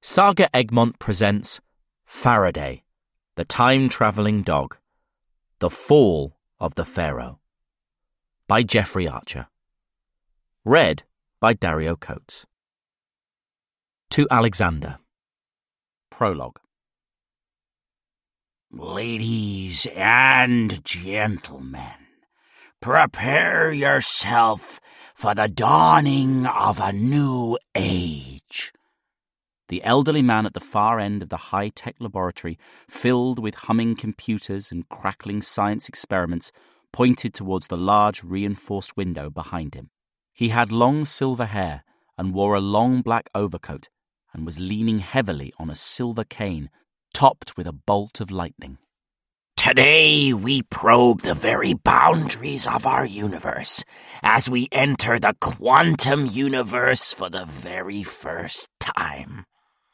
Saga Egmont presents Faraday, the Time-Travelling Dog, The Fall of the Pharaoh, by Jeffrey Archer. Read by Dario Coates. To Alexander. Prologue. Ladies and gentlemen, prepare yourself for the dawning of a new age. The elderly man at the far end of the high-tech laboratory, filled with humming computers and crackling science experiments, pointed towards the large reinforced window behind him. He had long silver hair and wore a long black overcoat and was leaning heavily on a silver cane topped with a bolt of lightning. Today we probe the very boundaries of our universe as we enter the quantum universe for the very first time.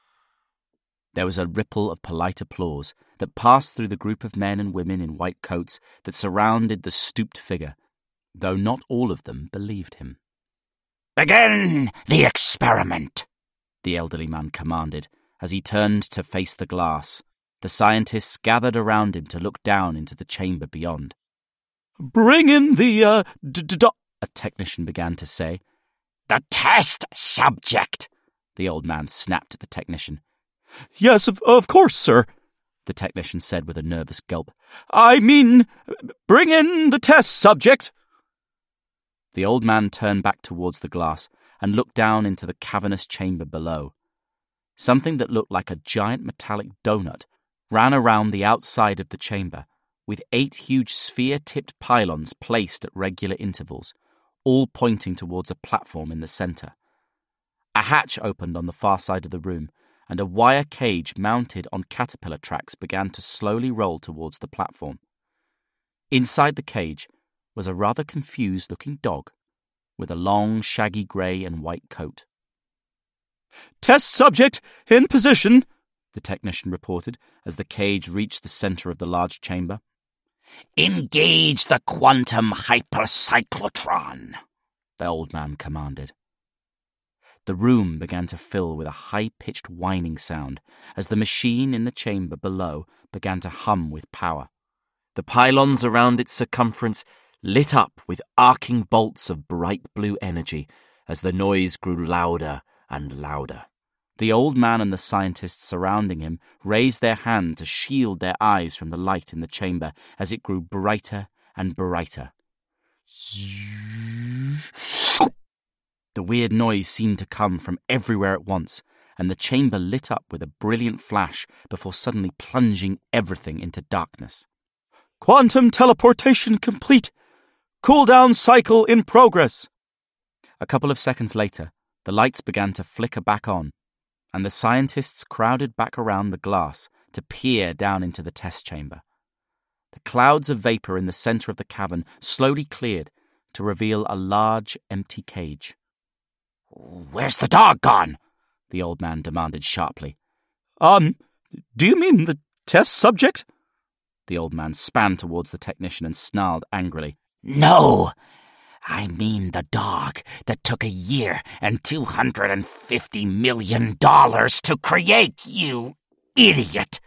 There was a ripple of polite applause that passed through the group of men and women in white coats that surrounded the stooped figure, though not all of them believed him. Begin the experiment, the elderly man commanded as he turned to face the glass. The scientists gathered around him to look down into the chamber beyond. Bring in the, a technician began to say. The test subject, the old man snapped at the technician. Yes, of course, sir, the technician said with a nervous gulp. I mean, bring in the test subject. The old man turned back towards the glass and looked down into the cavernous chamber below. Something that looked like a giant metallic donut ran around the outside of the chamber, with 8 huge sphere-tipped pylons placed at regular intervals, all pointing towards a platform in the center. A hatch opened on the far side of the room, and a wire cage mounted on caterpillar tracks began to slowly roll towards the platform. Inside the cage was a rather confused-looking dog, with a long, shaggy grey and white coat. Test subject in position, the technician reported as the cage reached the center of the large chamber. Engage the quantum hypercyclotron, the old man commanded. The room began to fill with a high-pitched whining sound as the machine in the chamber below began to hum with power. The pylons around its circumference lit up with arcing bolts of bright blue energy as the noise grew louder and louder. The old man and the scientists surrounding him raised their hand to shield their eyes from the light in the chamber as it grew brighter and brighter. The weird noise seemed to come from everywhere at once, and the chamber lit up with a brilliant flash before suddenly plunging everything into darkness. Quantum teleportation complete. Cooldown cycle in progress. A couple of seconds later, the lights began to flicker back on, and the scientists crowded back around the glass to peer down into the test chamber. The clouds of vapor in the center of the cavern slowly cleared to reveal a large, empty cage. Where's the dog gone? The old man demanded sharply. Do you mean the test subject? The old man span towards the technician and snarled angrily. No, I mean the dog that took 1 year and $250 million to create, you idiot.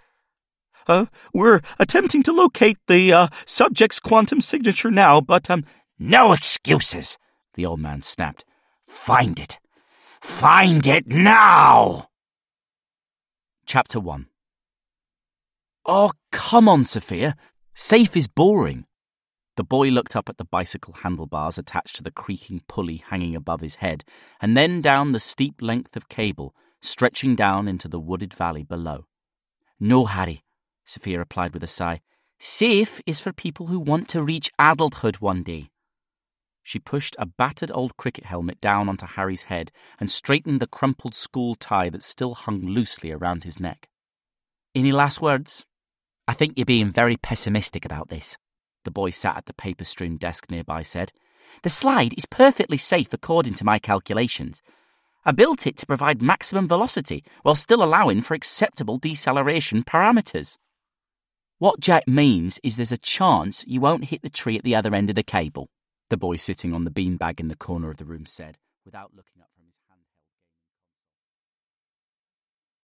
We're attempting to locate the subject's quantum signature now, but No excuses, the old man snapped. Find it. Find it now! Chapter 1. Oh, come on, Sophia. Safe is boring. The boy looked up at the bicycle handlebars attached to the creaking pulley hanging above his head, and then down the steep length of cable stretching down into the wooded valley below. No, Harry, Sophia replied with a sigh. Safe is for people who want to reach adulthood one day. She pushed a battered old cricket helmet down onto Harry's head and straightened the crumpled school tie that still hung loosely around his neck. Any last words? I think you're being very pessimistic about this, the boy sat at the paper-strewn desk nearby said. The slide is perfectly safe according to my calculations. I built it to provide maximum velocity while still allowing for acceptable deceleration parameters. What Jack means is there's a chance you won't hit the tree at the other end of the cable, the boy sitting on the beanbag in the corner of the room said, without looking up.